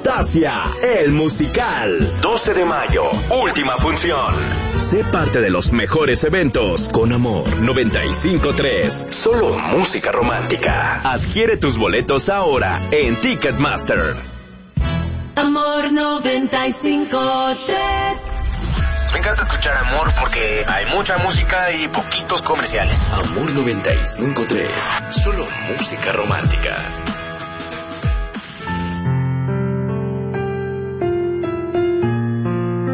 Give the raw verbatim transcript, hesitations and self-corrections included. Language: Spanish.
Fantasia, el musical. doce de mayo, última función. Sé parte de los mejores eventos con Amor noventa y cinco punto tres. Solo música romántica. Adquiere tus boletos ahora en Ticketmaster. Amor noventa y cinco punto tres. Me encanta escuchar Amor porque hay mucha música y poquitos comerciales. Amor noventa y cinco punto tres. Solo música romántica.